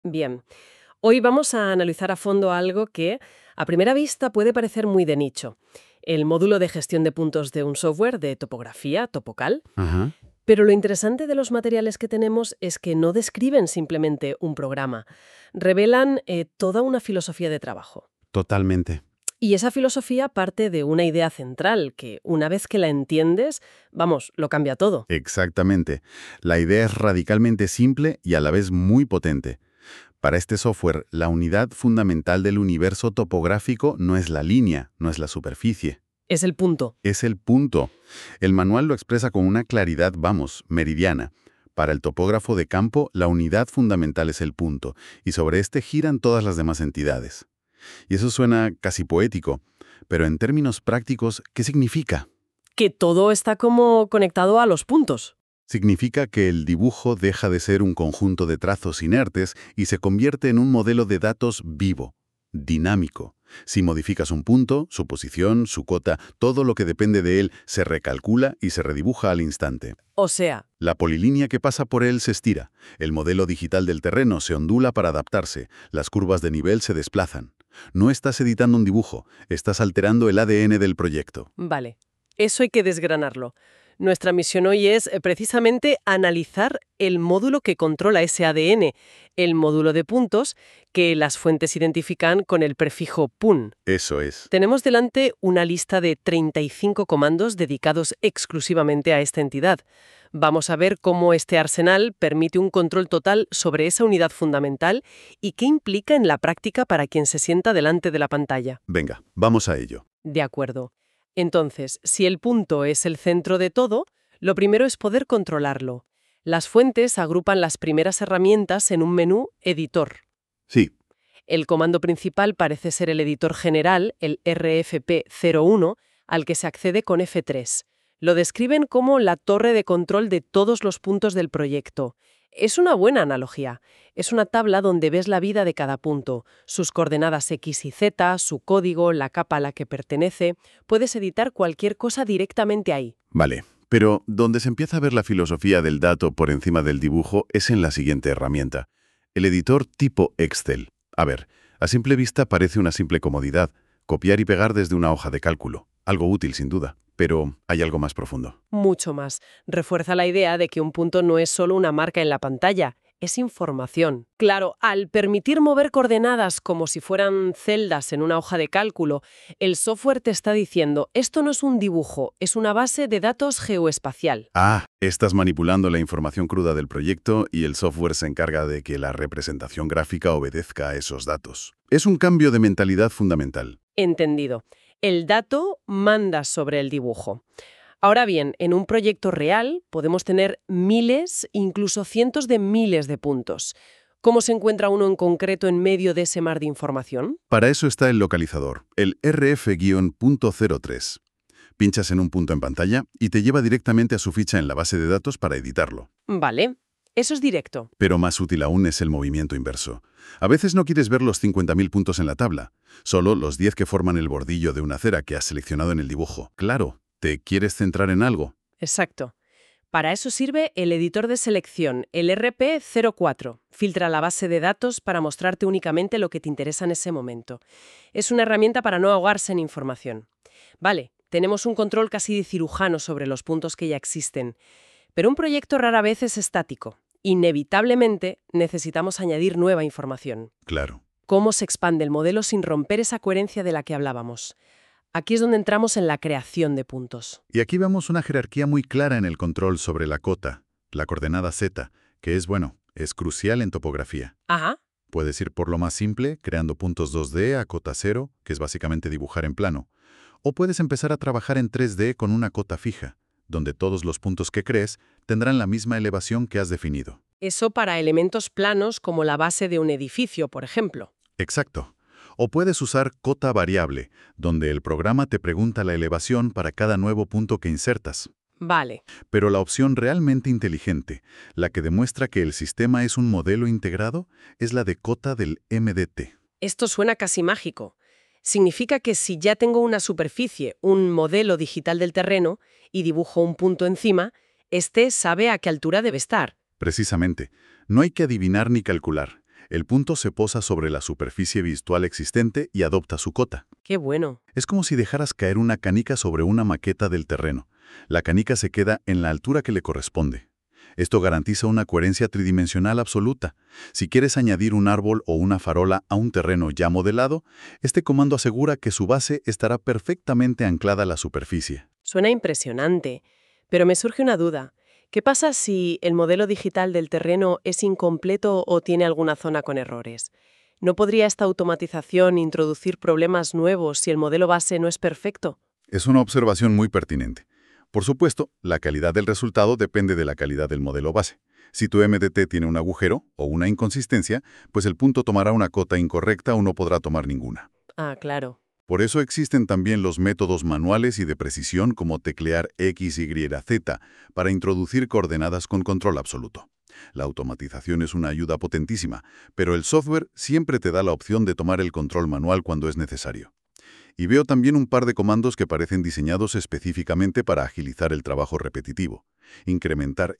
Bien, hoy vamos a analizar a fondo algo que, a primera vista, puede parecer muy de nicho. El módulo de gestión de puntos de un software de topografía, Topocal. Ajá, Pero lo interesante de los materiales que tenemos es que no describen simplemente un programa, revelan toda una filosofía de trabajo. totalmente. Y esa filosofía parte de una idea central que, una vez que la entiendes, vamos, lo cambia todo. Exactamente. La idea es radicalmente simple y a la vez muy potente. Para este software, la unidad fundamental del universo topográfico no es la línea, no es la superficie. Es el punto. Es el punto. El manual lo expresa con una claridad, meridiana. Para el topógrafo de campo, la unidad fundamental es el punto, y sobre este giran todas las demás entidades. Y eso suena casi poético, pero en términos prácticos, ¿qué significa? Que todo está como conectado a los puntos. Significa que el dibujo deja de ser un conjunto de trazos inertes y se convierte en un modelo de datos vivo, dinámico. Si modificas un punto, su posición, su cota, todo lo que depende de él se recalcula y se redibuja al instante. O sea, La polilínea que pasa por él se estira, el modelo digital del terreno se ondula para adaptarse, las curvas de nivel se desplazan. No estás editando un dibujo, estás alterando el ADN del proyecto. vale, eso hay que desgranarlo. Nuestra misión hoy es precisamente analizar el módulo que controla ese ADN, el módulo de puntos que las fuentes identifican con el prefijo PUN. Eso es. Tenemos delante una lista de 35 comandos dedicados exclusivamente a esta entidad. Vamos a ver cómo este arsenal permite un control total sobre esa unidad fundamental y qué implica en la práctica para quien se sienta delante de la pantalla. Venga, vamos a ello. De acuerdo. Entonces, si el punto es el centro de todo, lo primero es poder controlarlo. Las fuentes agrupan las primeras herramientas en un menú Editor. Sí, El comando principal parece ser el editor general, el RFP01, al que se accede con F3. Lo describen como la torre de control de todos los puntos del proyecto. Es una buena analogía. Es una tabla donde ves la vida de cada punto, sus coordenadas X y Z, su código, la capa a la que pertenece. Puedes editar cualquier cosa directamente ahí. vale. Pero donde se empieza a ver la filosofía del dato por encima del dibujo es en la siguiente herramienta. El editor tipo Excel. A ver, a simple vista parece una simple comodidad, copiar y pegar desde una hoja de cálculo. Algo útil, sin duda, pero hay algo más profundo. Mucho más. Refuerza la idea de que un punto no es solo una marca en la pantalla, es información. Claro, al permitir mover coordenadas como si fueran celdas en una hoja de cálculo, el software te está diciendo, esto no es un dibujo, es una base de datos geoespacial. Ah, estás manipulando la información cruda del proyecto y el software se encarga de que la representación gráfica obedezca a esos datos. Es un cambio de mentalidad fundamental. Entendido. El dato manda sobre el dibujo. Ahora bien, en un proyecto real podemos tener miles, incluso cientos de miles de puntos. ¿Cómo se encuentra uno en concreto en medio de ese mar de información? Para eso está el localizador, el RF-.03. Pinchas en un punto en pantalla y te lleva directamente a su ficha en la base de datos para editarlo. Vale, eso es directo. Pero más útil aún es el movimiento inverso. A veces no quieres ver los 50.000 puntos en la tabla, solo los 10 que forman el bordillo de una acera que has seleccionado en el dibujo. Claro, ¿te quieres centrar en algo? Exacto. Para eso sirve el editor de selección, el RP04. Filtra la base de datos para mostrarte únicamente lo que te interesa en ese momento. Es una herramienta para no ahogarse en información. Vale, tenemos un control casi de cirujano sobre los puntos que ya existen. Pero un proyecto rara vez es estático. Inevitablemente necesitamos añadir nueva información. Claro. ¿Cómo se expande el modelo sin romper esa coherencia de la que hablábamos? Aquí es donde entramos en la creación de puntos. Y aquí vemos una jerarquía muy clara en el control sobre la cota, la coordenada Z, que es crucial en topografía. Ajá. Puedes ir por lo más simple, creando puntos 2D a cota 0, que es básicamente dibujar en plano. O puedes empezar a trabajar en 3D con una cota fija, donde todos los puntos que crees tendrán la misma elevación que has definido. Eso para elementos planos como la base de un edificio, por ejemplo. Exacto. O puedes usar cota variable, donde el programa te pregunta la elevación para cada nuevo punto que insertas. Vale. Pero la opción realmente inteligente, la que demuestra que el sistema es un modelo integrado, es la de cota del MDT. Esto suena casi mágico. Significa que si ya tengo una superficie, un modelo digital del terreno, y dibujo un punto encima, este sabe a qué altura debe estar. Precisamente, no hay que adivinar ni calcular. El punto se posa sobre la superficie visual existente y adopta su cota. Qué bueno. Es como si dejaras caer una canica sobre una maqueta del terreno. La canica se queda en la altura que le corresponde. Esto garantiza una coherencia tridimensional absoluta. Si quieres añadir un árbol o una farola a un terreno ya modelado, este comando asegura que su base estará perfectamente anclada a la superficie. Suena impresionante, pero me surge una duda. ¿Qué pasa si el modelo digital del terreno es incompleto o tiene alguna zona con errores? ¿No podría esta automatización introducir problemas nuevos si el modelo base no es perfecto? Es una observación muy pertinente. Por supuesto, la calidad del resultado depende de la calidad del modelo base. Si tu MDT tiene un agujero o una inconsistencia, pues el punto tomará una cota incorrecta o no podrá tomar ninguna. Ah, claro. Por eso existen también los métodos manuales y de precisión como teclear X, Y, Z para introducir coordenadas con control absoluto. La automatización es una ayuda potentísima, pero el software siempre te da la opción de tomar el control manual cuando es necesario. Y veo también un par de comandos que parecen diseñados específicamente para agilizar el trabajo repetitivo. Incrementar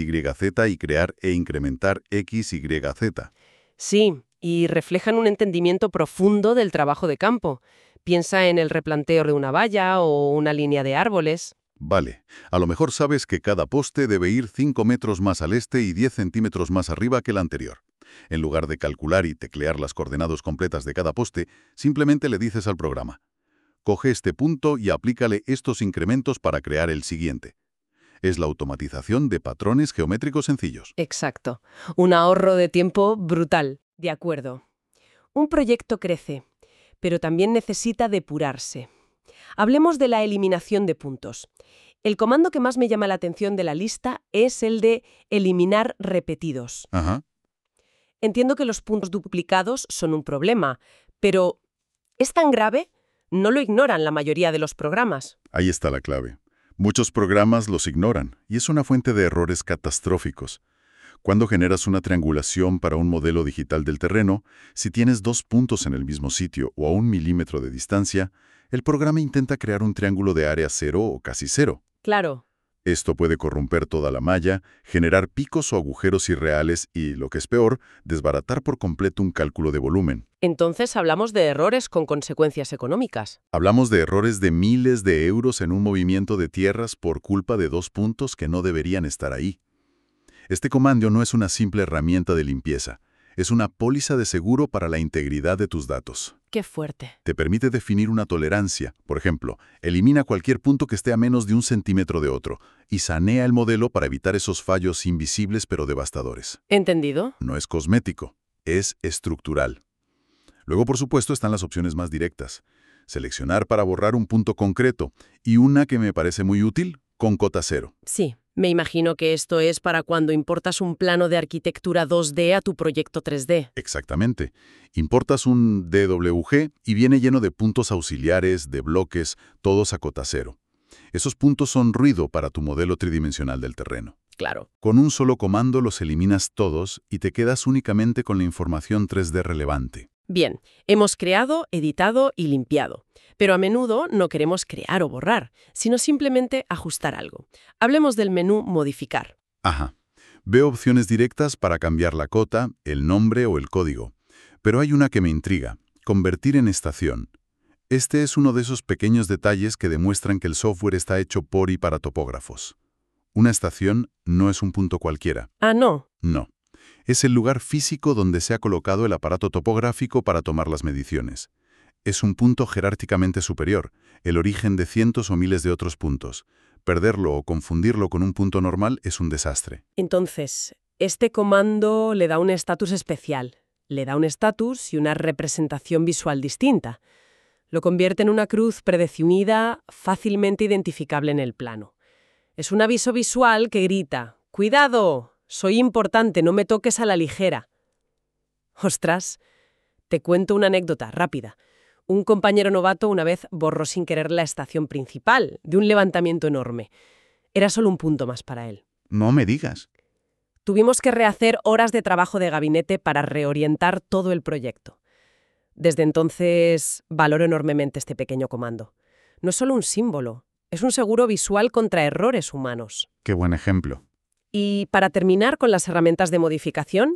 XYZ y crear e incrementar XYZ. Sí, y reflejan un entendimiento profundo del trabajo de campo. Piensa en el replanteo de una valla o una línea de árboles. Vale, a lo mejor sabes que cada poste debe ir 5 metros más al este y 10 centímetros más arriba que el anterior. En lugar de calcular y teclear las coordenadas completas de cada poste, simplemente le dices al programa: coge este punto y aplícale estos incrementos para crear el siguiente. Es la automatización de patrones geométricos sencillos. Exacto. Un ahorro de tiempo brutal. De acuerdo. Un proyecto crece, pero también necesita depurarse. Hablemos de la eliminación de puntos. El comando que más me llama la atención de la lista es el de eliminar repetidos. Ajá. Entiendo que los puntos duplicados son un problema, pero ¿es tan grave? No lo ignoran la mayoría de los programas. Ahí está la clave. Muchos programas los ignoran y es una fuente de errores catastróficos. Cuando generas una triangulación para un modelo digital del terreno, si tienes 2 puntos en el mismo sitio o a 1 milímetro de distancia, el programa intenta crear un triángulo de área 0 o casi 0. Claro. Esto puede corromper toda la malla, generar picos o agujeros irreales y, lo que es peor, desbaratar por completo un cálculo de volumen. Entonces hablamos de errores con consecuencias económicas. Hablamos de errores de miles de euros en un movimiento de tierras por culpa de 2 puntos que no deberían estar ahí. Este comando no es una simple herramienta de limpieza, es una póliza de seguro para la integridad de tus datos. ¡Qué fuerte! Te permite definir una tolerancia. Por ejemplo, elimina cualquier punto que esté a menos de 1 centímetro de otro y sanea el modelo para evitar esos fallos invisibles pero devastadores. ¿Entendido? No es cosmético, es estructural. Luego, por supuesto, están las opciones más directas. Seleccionar para borrar un punto concreto y una que me parece muy útil, con cota 0. Sí. Me imagino que esto es para cuando importas un plano de arquitectura 2D a tu proyecto 3D. Exactamente. Importas un DWG y viene lleno de puntos auxiliares, de bloques, todos a cota 0. Esos puntos son ruido para tu modelo tridimensional del terreno. Claro. Con un solo comando los eliminas todos y te quedas únicamente con la información 3D relevante. Bien, hemos creado, editado y limpiado. Pero a menudo no queremos crear o borrar, sino simplemente ajustar algo. Hablemos del menú Modificar. Ajá. Veo opciones directas para cambiar la cota, el nombre o el código. Pero hay una que me intriga: convertir en estación. Este es uno de esos pequeños detalles que demuestran que el software está hecho por y para topógrafos. Una estación no es un punto cualquiera. Ah, no. No. Es el lugar físico donde se ha colocado el aparato topográfico para tomar las mediciones. Es un punto jerárquicamente superior, el origen de cientos o miles de otros puntos. Perderlo o confundirlo con un punto normal es un desastre. Entonces, este comando le da un estatus especial. Le da un estatus y una representación visual distinta. Lo convierte en una cruz predefinida, fácilmente identificable en el plano. Es un aviso visual que grita: ¡cuidado! Soy importante, no me toques a la ligera. Ostras, te cuento una anécdota rápida. Un compañero novato una vez borró sin querer la estación principal de un levantamiento enorme. Era solo un punto más para él. No me digas. Tuvimos que rehacer horas de trabajo de gabinete para reorientar todo el proyecto. Desde entonces valoro enormemente este pequeño comando. No es solo un símbolo, es un seguro visual contra errores humanos. Qué buen ejemplo. Y para terminar con las herramientas de modificación,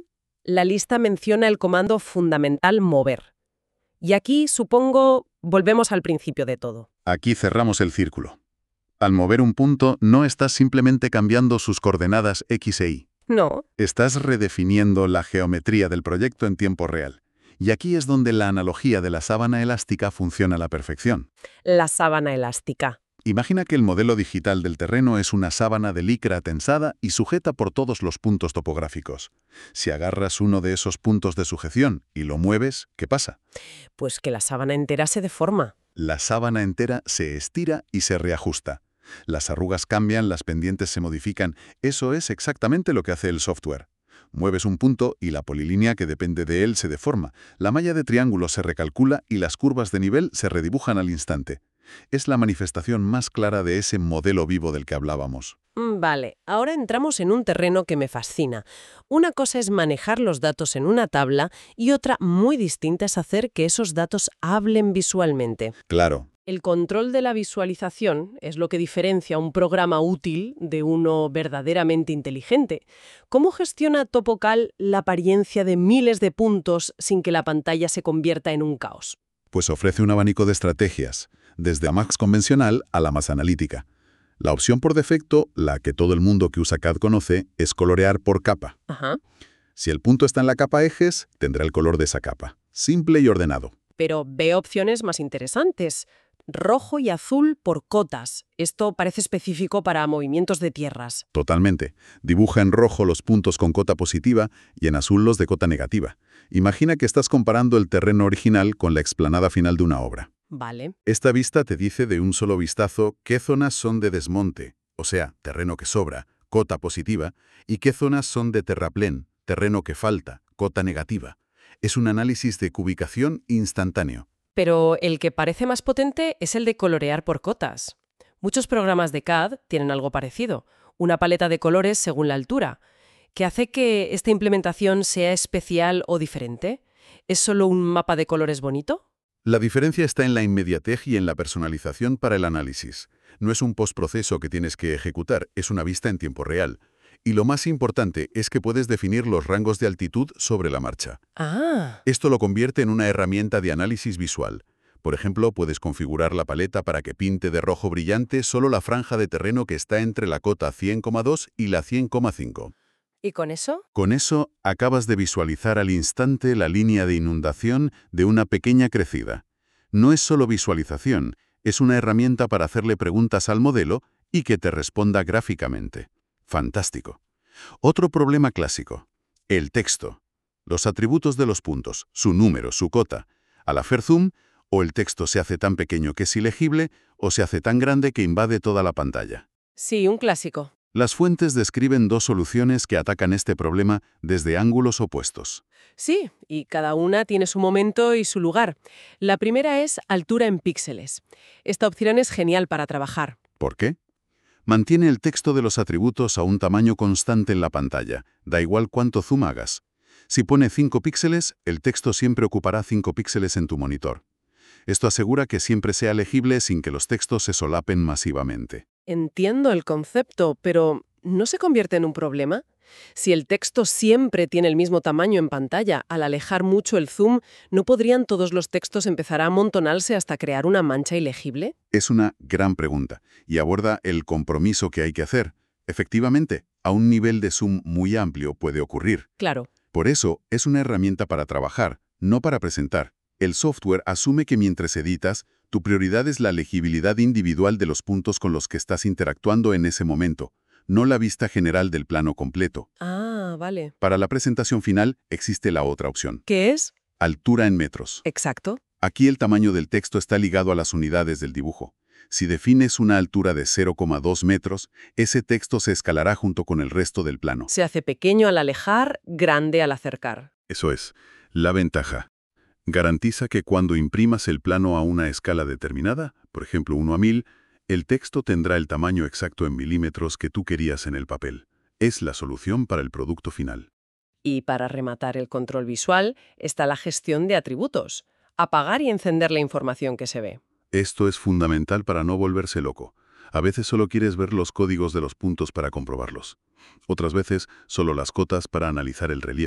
la lista menciona el comando fundamental mover. Y aquí, supongo, volvemos al principio de todo. Aquí cerramos el círculo. Al mover un punto, no estás simplemente cambiando sus coordenadas X e Y. No, Estás redefiniendo la geometría del proyecto en tiempo real. Y aquí es donde la analogía de la sábana elástica funciona a la perfección. la sábana elástica. Imagina que el modelo digital del terreno es una sábana de licra tensada y sujeta por todos los puntos topográficos. Si agarras uno de esos puntos de sujeción y lo mueves, ¿qué pasa? Pues que la sábana entera se deforma. La sábana entera se estira y se reajusta. Las arrugas cambian, las pendientes se modifican. Eso es exactamente lo que hace el software. Mueves un punto y la polilínea que depende de él se deforma. La malla de triángulo se recalcula y las curvas de nivel se redibujan al instante. Es la manifestación más clara de ese modelo vivo del que hablábamos. Vale, ahora entramos en un terreno que me fascina. Una cosa es manejar los datos en una tabla y otra muy distinta es hacer que esos datos hablen visualmente. Claro. El control de la visualización es lo que diferencia un programa útil de uno verdaderamente inteligente. ¿Cómo gestiona Topocal la apariencia de miles de puntos sin que la pantalla se convierta en un caos? Pues ofrece un abanico de estrategias, desde la más convencional a la más analítica. La opción por defecto, la que todo el mundo que usa CAD conoce, es colorear por capa. Ajá. Si el punto está en la capa ejes, tendrá el color de esa capa. Simple y ordenado. Pero veo opciones más interesantes. Rojo y azul por cotas. Esto parece específico para movimientos de tierras. Totalmente. Dibuja en rojo los puntos con cota positiva y en azul los de cota negativa. Imagina que estás comparando el terreno original con la explanada final de una obra. Vale. Esta vista te dice de un solo vistazo qué zonas son de desmonte, o sea, terreno que sobra, cota positiva, y qué zonas son de terraplén, terreno que falta, cota negativa. Es un análisis de cubicación instantáneo. Pero el que parece más potente es el de colorear por cotas. Muchos programas de CAD tienen algo parecido, una paleta de colores según la altura. ¿Qué hace que esta implementación sea especial o diferente? ¿Es solo un mapa de colores bonito? La diferencia está en la inmediatez y en la personalización para el análisis. No es un postproceso que tienes que ejecutar, es una vista en tiempo real. Y lo más importante es que puedes definir los rangos de altitud sobre la marcha. Ah, Esto lo convierte en una herramienta de análisis visual. Por ejemplo, puedes configurar la paleta para que pinte de rojo brillante solo la franja de terreno que está entre la cota 100,2 y la 100,5. ¿y con eso? Con eso, acabas de visualizar al instante la línea de inundación de una pequeña crecida. No es solo visualización, es una herramienta para hacerle preguntas al modelo y que te responda gráficamente. Fantástico. Otro problema clásico. El texto. Los atributos de los puntos, su número, su cota. Al hacer zoom, o el texto se hace tan pequeño que es ilegible, o se hace tan grande que invade toda la pantalla. Sí, un clásico. Las fuentes describen dos soluciones que atacan este problema desde ángulos opuestos. Sí, y cada una tiene su momento y su lugar. La primera es altura en píxeles. Esta opción es genial para trabajar. ¿Por qué? Mantiene el texto de los atributos a un tamaño constante en la pantalla, da igual cuánto zoom hagas. Si pone 5 píxeles, el texto siempre ocupará 5 píxeles en tu monitor. Esto asegura que siempre sea legible sin que los textos se solapen masivamente. Entiendo el concepto, pero ¿no se convierte en un problema? Si el texto siempre tiene el mismo tamaño en pantalla, al alejar mucho el zoom, ¿no podrían todos los textos empezar a amontonarse hasta crear una mancha ilegible? Es una gran pregunta y aborda el compromiso que hay que hacer. Efectivamente, a un nivel de zoom muy amplio puede ocurrir. Claro. Por eso, es una herramienta para trabajar, no para presentar. El software asume que mientras editas, tu prioridad es la legibilidad individual de los puntos con los que estás interactuando en ese momento, no la vista general del plano completo. Ah, vale. Para la presentación final, existe la otra opción. ¿Qué es? Altura en metros. Exacto. Aquí el tamaño del texto está ligado a las unidades del dibujo. Si defines una altura de 0,2 metros, ese texto se escalará junto con el resto del plano. Se hace pequeño al alejar, grande al acercar. Eso es. La ventaja. Garantiza que cuando imprimas el plano a una escala determinada, por ejemplo 1 a 1000, el texto tendrá el tamaño exacto en milímetros que tú querías en el papel. Es la solución para el producto final. Y para rematar el control visual está la gestión de atributos. Apagar y encender la información que se ve. Esto es fundamental para no volverse loco. A veces solo quieres ver los códigos de los puntos para comprobarlos. Otras veces, solo las cotas para analizar el relieve.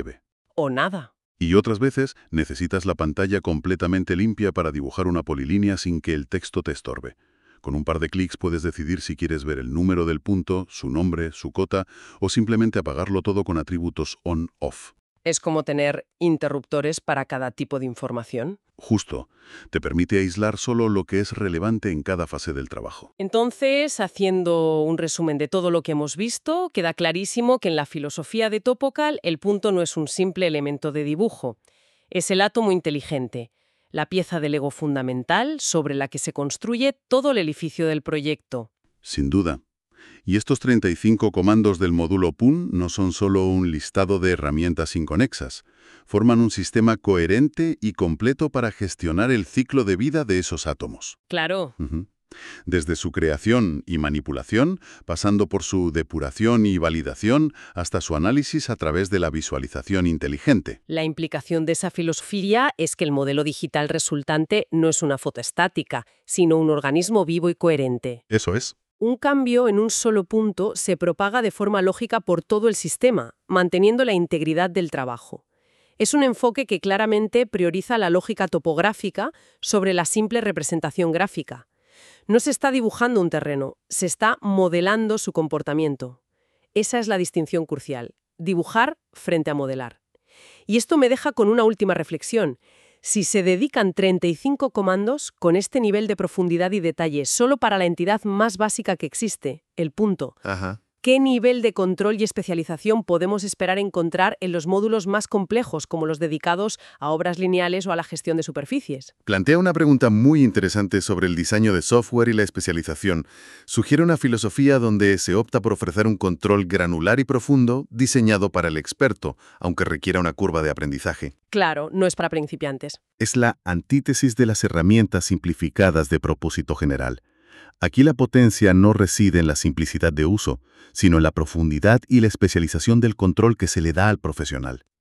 O nada. Y otras veces necesitas la pantalla completamente limpia para dibujar una polilínea sin que el texto te estorbe. Con un par de clics puedes decidir si quieres ver el número del punto, su nombre, su cota, o simplemente apagarlo todo con atributos on-off. Es como tener interruptores para cada tipo de información. Justo, te permite aislar solo lo que es relevante en cada fase del trabajo. Entonces, haciendo un resumen de todo lo que hemos visto, queda clarísimo que en la filosofía de Topocal el punto no es un simple elemento de dibujo. Es el átomo inteligente, la pieza de Lego fundamental sobre la que se construye todo el edificio del proyecto. Sin duda. Y estos 35 comandos del módulo PUN no son solo un listado de herramientas inconexas. Forman un sistema coherente y completo para gestionar el ciclo de vida de esos átomos. Claro. Ujú. Desde su creación y manipulación, pasando por su depuración y validación, hasta su análisis a través de la visualización inteligente. La implicación de esa filosofía es que el modelo digital resultante no es una foto estática, sino un organismo vivo y coherente. Eso es. Un cambio en un solo punto se propaga de forma lógica por todo el sistema, manteniendo la integridad del trabajo. Es un enfoque que claramente prioriza la lógica topográfica sobre la simple representación gráfica. No se está dibujando un terreno, se está modelando su comportamiento. Esa es la distinción crucial, dibujar frente a modelar. Y esto me deja con una última reflexión. Si se dedican 35 comandos con este nivel de profundidad y detalle solo para la entidad más básica que existe, el punto, Ajá. ¿qué nivel de control y especialización podemos esperar encontrar en los módulos más complejos, como los dedicados a obras lineales o a la gestión de superficies? Plantea una pregunta muy interesante sobre el diseño de software y la especialización. Sugiere una filosofía donde se opta por ofrecer un control granular y profundo diseñado para el experto, aunque requiera una curva de aprendizaje. Claro, no es para principiantes. Es la antítesis de las herramientas simplificadas de propósito general. Aquí la potencia no reside en la simplicidad de uso, sino en la profundidad y la especialización del control que se le da al profesional.